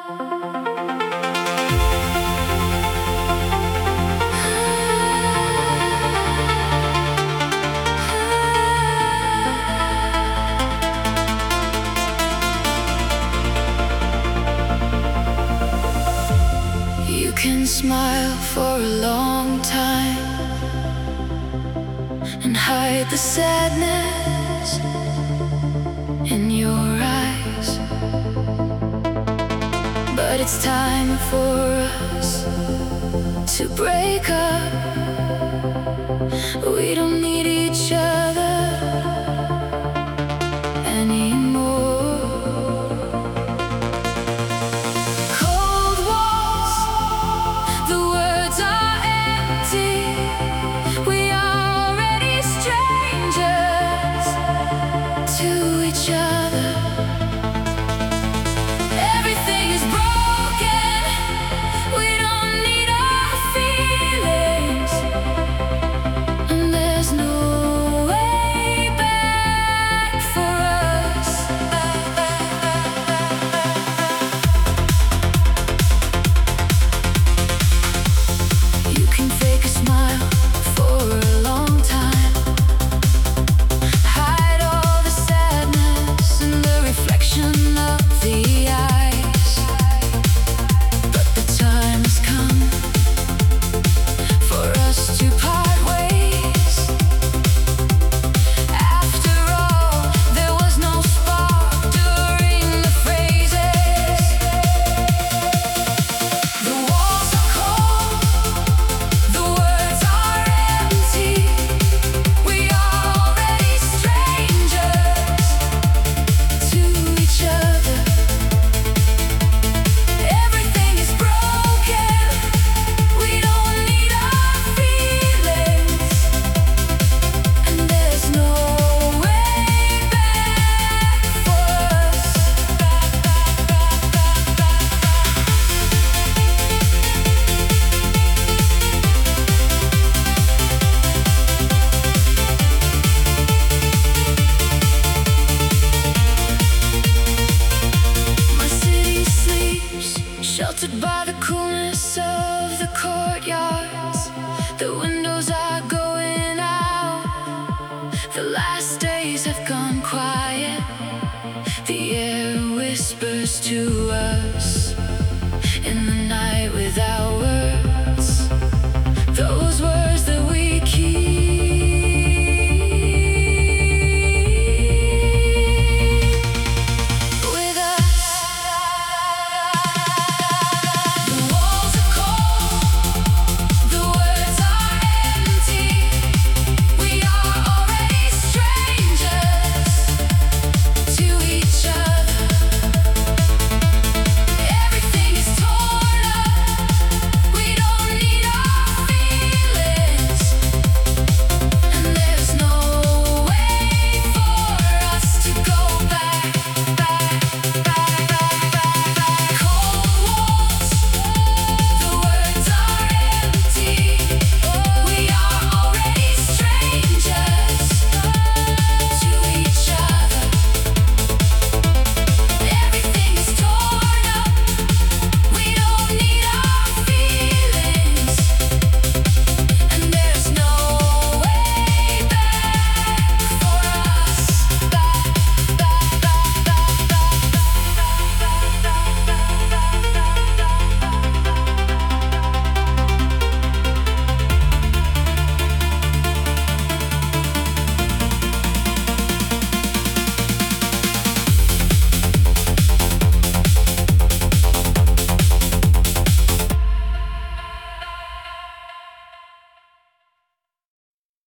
You can smile for a long time and hide the sadness in your eyes, but it's time for us to break up. We don't need each other anymore. Cold walls, the words are empty. We are already strangers to each other. Everything is broken. We don't need our feelings, and there's no way back for us. You can fake a smile for a long time, hide all the sadness and the reflection of the eyes, but the time has come for us to part ways. After all, there was no spark during the phrases. The walls are cold, the words are empty. We are already strangers to each other. Everything is broken. We don't need our feelings, and there's no way back for us. My city sleeps, sheltered by the coolness of the courtyards. The windows are going out. The last days have gone quiet. The air whispers to us in the night without words.